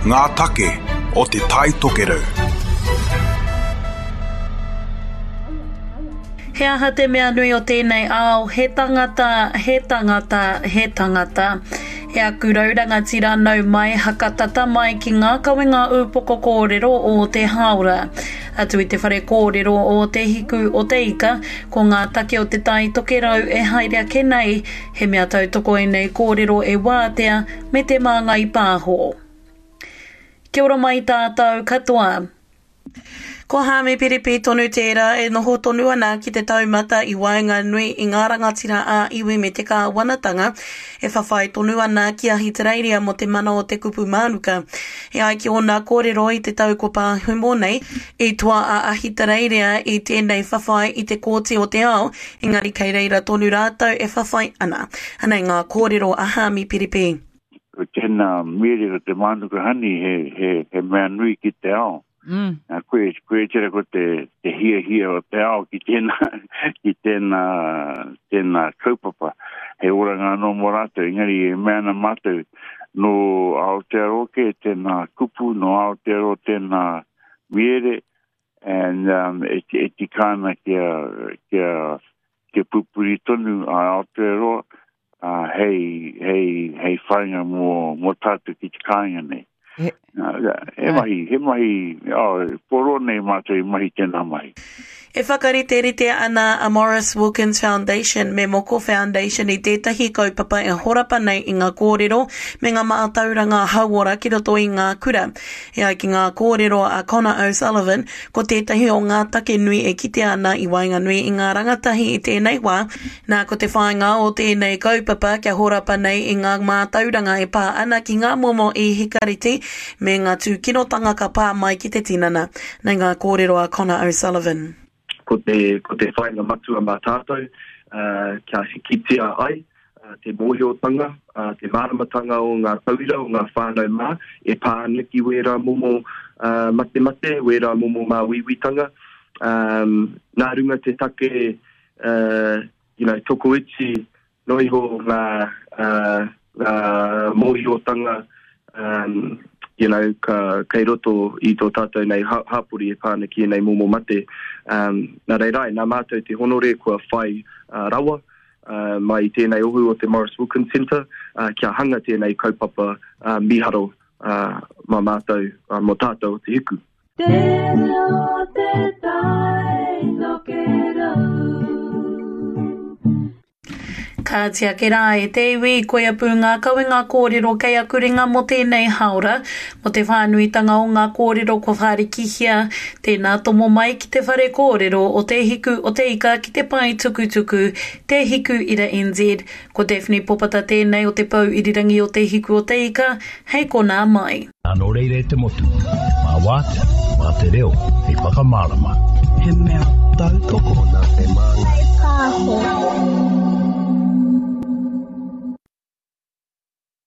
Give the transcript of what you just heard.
ngā take o te tai tokerau. He aha te mea nui o tēnei ao, he tangata. He aku rauranga tira nau mai, hakatata mai ki ngā kawenga upoko kōrero o te haura. Atu i te whare kōrero o te hiku o te ika, ko ngā take o te tai tokerau e haere ake nei, he mea tautoko e nei kōrero e wātea me te māngai pāho. Kia ora mai tātou katoa. Ko Hāme Piripi tonu tērā e noho tonu ana ki te taumata i waenga nui i ngā rangatira a iwi me te kāwanatanga e whawhai tonu ana ki ahitereiria mo te mana o te kupu mānuka. E ai ki ona kōrero i te taukopa humo nei i toa a ahitereiria i tēnei whawhai i te kōti o te ao, engari kei reira tonu rātau e whawhai ana. Anei ngā kōrero a Hāme Piripi. Tēnā mere o te mānuka hani he mea nui ki te ao. Koe tira ko te hia o te ao ki tēnā kaupapa. He oranga no morata, engari e meana mātou no Aotearoke, tēnā kupu, no Aotearo tēnā mere, and e tikana kia pupuri tonu a Aotearo, hei whainga mo tātou ki te kāinga nei. He mahi, poro nei mātou i mahi tēnā mahi. E whakarite ana a Maurice Wilkins Foundation me Moko Foundation I tētahi kaupapa e horapa nei I ngā kōrero me ngā maatauranga hauora ki roto I ngā kura. E ai ki ngā kōrero a Connor O'Sullivan, ko tētahi o ngā take nui e kite ana I wainga nui I ngā rangatahi I tēnei wā, nā ko te whainga o tēnei kaupapa kia horapa nei I ngā maatauranga e pā ana ki ngā momo I hikariti me ngā tūkinotanga ka pā mai ki te tinana. Nei ngā kōrero a Connor O'Sullivan. Ko te whainga matua mā tātou, kia hikitia ai, te mōhiotanga, te māramatanga o ngā tauira, o ngā whānau mā, e pāniki wera momo mate, wera momo mā wiwitanga. Nā runga te take, toko iti, noiho ngā mōhiotanga, kei roto I tō tātou nei hapuri e pānaki nei momo mate. Nā reirai, nā mātou te honore kua whai rawa mai tēnei ohu o te Maurice Wilkins Centre, kia hanga tēnei kaupapa miharo mā mātou mo tātou te hiku. Tēnā te tai nokerau. Ka tia ke rā e te iwi koe apu ngā kawenga kōrero kei akuringa mo tēnei haura, mo te whānuitanga o ngā kōrero ko whārikihia, tēnā tomo mai ki te whare kōrero o te hiku o te ika ki te pai tukutuku, te hiku ira NZ, ko Daphne Popata tēnei o te pau irirangi o te hiku o te ika, hei kona mai. Anō reire te motu, mā wātea, mā te reo, hei whakamārama.